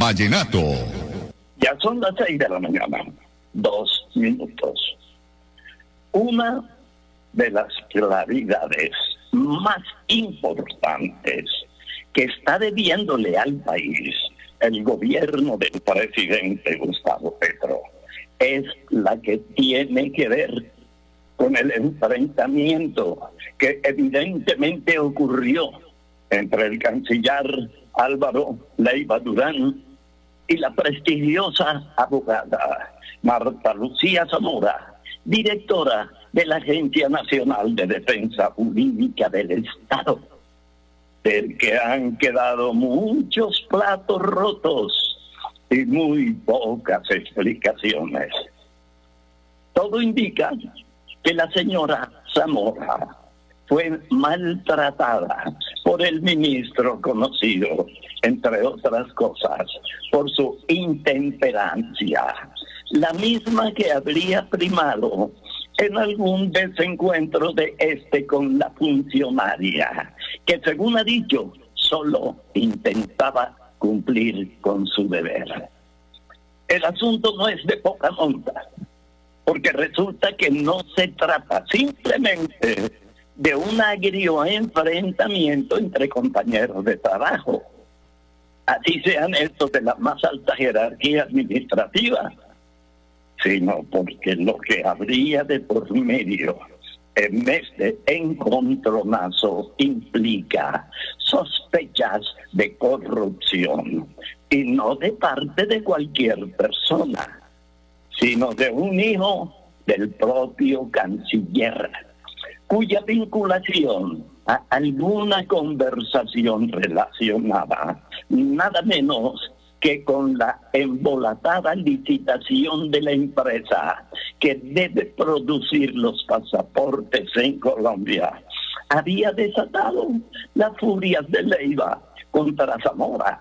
Vallenato. Ya son las 6 de la mañana, 2 minutos. Una de las claridades más importantes que está debiéndole al país el gobierno del presidente Gustavo Petro es la que tiene que ver con el enfrentamiento que evidentemente ocurrió entre el canciller Álvaro Leiva Durán y la prestigiosa abogada Marta Lucía Zamora, directora de la Agencia Nacional de Defensa Jurídica del Estado, del que han quedado muchos platos rotos y muy pocas explicaciones. Todo indica que la señora Zamora fue maltratada por el ministro conocido, entre otras cosas, por su intemperancia, la misma que habría primado en algún desencuentro de este con la funcionaria, que según ha dicho, solo intentaba cumplir con su deber. El asunto no es de poca monta, porque resulta que no se trata simplemente de un agrio enfrentamiento entre compañeros de trabajo, así sean estos de la más alta jerarquía administrativa, sino porque lo que habría de por medio en vez de encontronazo implica sospechas de corrupción, y no de parte de cualquier persona, sino de un hijo del propio canciller, cuya vinculación a alguna conversación relacionada nada menos que con la embolatada licitación de la empresa que debe producir los pasaportes en Colombia, había desatado las furias de Leiva contra Zamora.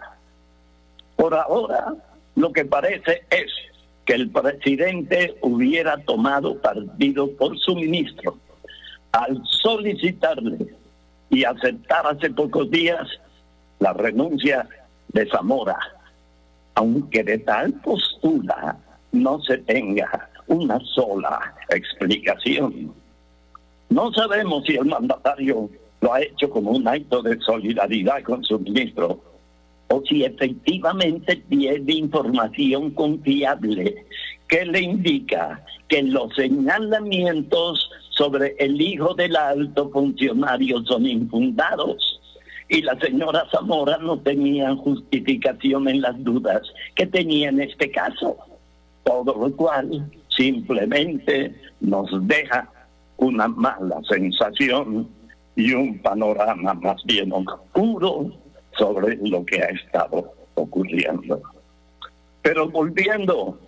Por ahora, lo que parece es que el presidente hubiera tomado partido por su ministro al solicitarle y aceptar hace pocos días la renuncia de Zamora, aunque de tal postura no se tenga una sola explicación. No sabemos si el mandatario lo ha hecho como un acto de solidaridad con su ministro, o si efectivamente tiene información confiable que le indica que los señalamientos sobre el hijo del alto funcionario son infundados, y la señora Zamora no tenía justificación en las dudas que tenía en este caso, todo lo cual simplemente nos deja una mala sensación y un panorama más bien oscuro sobre lo que ha estado ocurriendo. Pero volviendo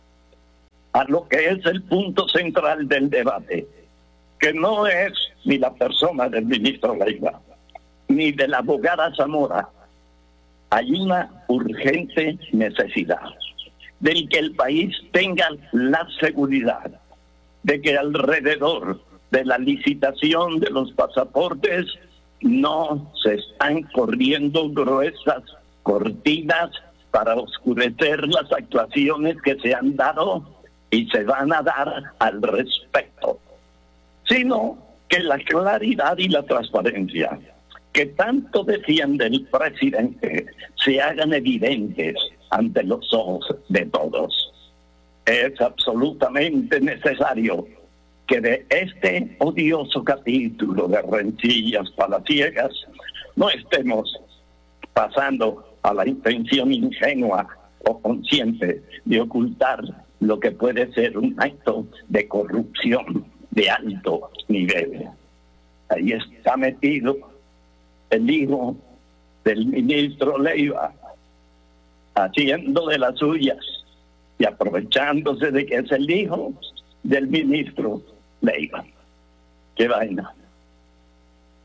a lo que es el punto central del debate, que no es ni la persona del ministro Leiva, ni de la abogada Zamora, hay una urgente necesidad de que el país tenga la seguridad de que alrededor de la licitación de los pasaportes no se están corriendo gruesas cortinas para oscurecer las actuaciones que se han dado y se van a dar al respecto, sino que la claridad y la transparencia que tanto defiende el presidente se hagan evidentes ante los ojos de todos. Es absolutamente necesario que de este odioso capítulo de rencillas palaciegas no estemos pasando a la intención ingenua o consciente de ocultar lo que puede ser un acto de corrupción de alto nivel. Ahí está metido el hijo del ministro Leiva, haciendo de las suyas y aprovechándose de que es el hijo del ministro Leiva. Qué vaina.